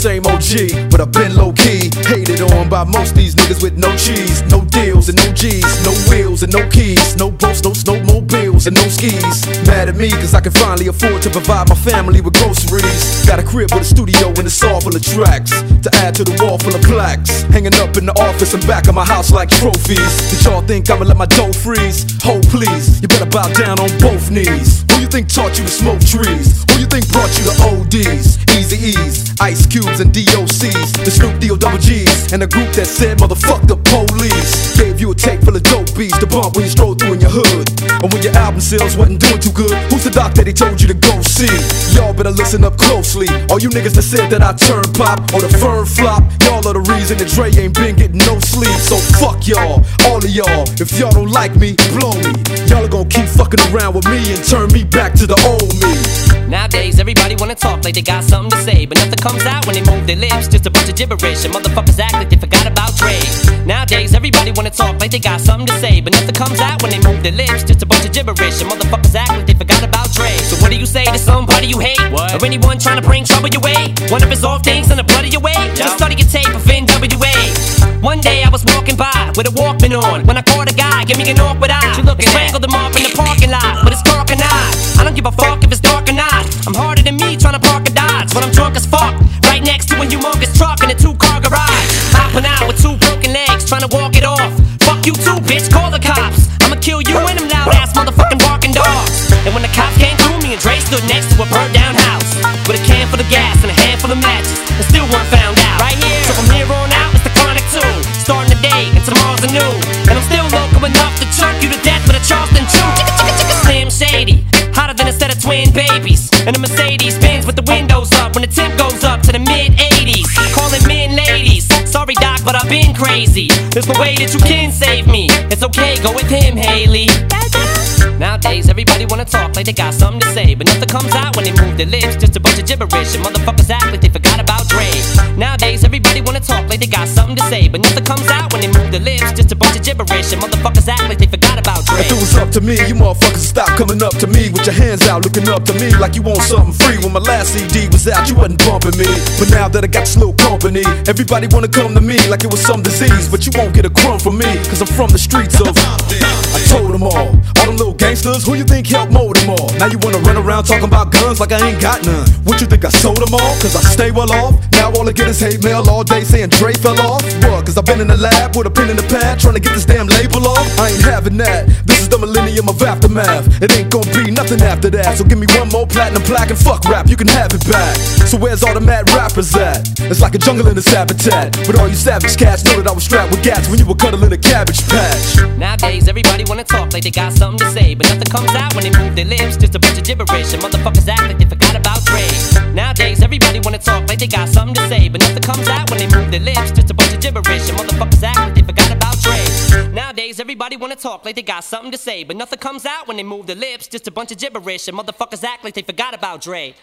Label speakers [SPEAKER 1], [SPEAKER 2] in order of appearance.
[SPEAKER 1] same OG, but I've been low-key. Hated on by most these niggas with no cheese, no deals and no G's, no wheels and no keys, no boats, no snowmobiles and no skis. Mad at me cause I can finally afford to provide my family with groceries. Got a crib with a studio and it's all full of tracks to add to the wall full of plaques, hanging up in the office and back of my house like trophies. Did y'all think I'ma let my dough freeze? Ho please, you better bow down on both knees. Who you think taught you to smoke trees? Who you think brought you to ODs, Eazy-E's, Ice Cubes and DOC's, the Snoop D-O-double G's, and a group that said motherfuck the police. Gave you a tape full of dope beats to bump when you stroll through in your hood. And when your album sales wasn't doing too good, who's the doc that he told you to go see? Y'all better listen up closely. All you niggas that said that I turn pop or the firm flop, y'all are the reason that Dre ain't been getting no sleep. So fuck y'all, all of y'all. If y'all don't like me, blow me. Y'all are gonna keep fucking around with me and turn me back to the old me.
[SPEAKER 2] Nowadays everybody wanna talk like they got something to say, but nothing comes out when they move their lips. Just a bunch of gibberish and motherfuckers act like they forgot about Dre. Nowadays everybody wanna talk like they got something to say, but nothing comes out when they move their lips. Just a bunch of gibberish and motherfuckers act like they forgot about Dre. So what do you say to somebody you hate? What? Or anyone trying to bring trouble your way? One of his off things in the blood of your way? Just study your tape of NWA. One day I was walking by with a Walkman on when I caught a guy give me an awkward eye. Strangled him off in the parking lot with his cork and eye. I don't give a fuck if it's dark or not. I'm harder than me trying to park a Dodge when I'm drunk as fuck. Right next to a humongous truck in a 2-car garage. Hopping out with 2 broken legs trying to walk it off. Fuck you too, bitch, call the cops. I'ma kill you and them loud ass motherfucking barking dogs. And when the cops came through, me and Dre stood next to a burned down house with a can full of gas and a handful of matches, and still weren't found out. Right here, so from here on out, it's the Chronic 2. Starting the day and tomorrow's a new. And I'm still local enough to choke you to death with a Charleston chew. Slim Shady, hotter than a set of twin babies. And a Mercedes Benz with the windows up when the temp goes up to the mid-80s. Calling men ladies, sorry doc, but I've been crazy. There's no way that you can save me. It's okay, go with him, Haley. Nowadays everybody wanna talk like they got something to say, but nothing comes out when they move their lips. Just a bunch of gibberish and motherfuckers act like they forgot about Dre. Nowadays everybody wanna talk like they got something to say, but nothing comes out when they move their lips. Just a bunch of gibberish and motherfuckers act like they forgot about Dre.
[SPEAKER 1] If it was up to me, you motherfuckers stop coming up to me with your hands out, looking up to me like you want something free. When my last CD was out, you wasn't bumping me, but now that I got this little company, everybody wanna come to me like it was some disease. But you won't get a crumb from me, cause I'm from the streets of I told them all them little gangsters, who you think helped mold them all? Now you wanna run around talking about guns like I ain't got none. What you think I sold them all? Cause I stay well off. Now all I get is hate mail all day saying Dre fell off. What? Cause I've been in the lab with a pen in the pad trying to get this damn label off. I ain't having that. This is the millennium of aftermath. It ain't gonna be nothing after that. So give me one more platinum plaque and fuck rap, you can have it back. So where's all the mad rappers at? It's like a jungle in its habitat. But all you savage cats know that I was strapped with gats when you were cuddling a cabbage patch.
[SPEAKER 2] Nowadays everybody wanna talk like they got something to say, but nothing comes out when they move their lips. Just a bunch of gibberish and motherfuckers act like they forgot about Dre. Nowadays everybody wanna talk like they got something to say, but nothing comes out when they move their lips. Just a bunch of gibberish and motherfuckers act like they forgot about Dre. Nowadays everybody wanna talk like they got something to say, but nothing comes out when they move their lips. Just a bunch of gibberish and motherfuckers act like they forgot about Dre.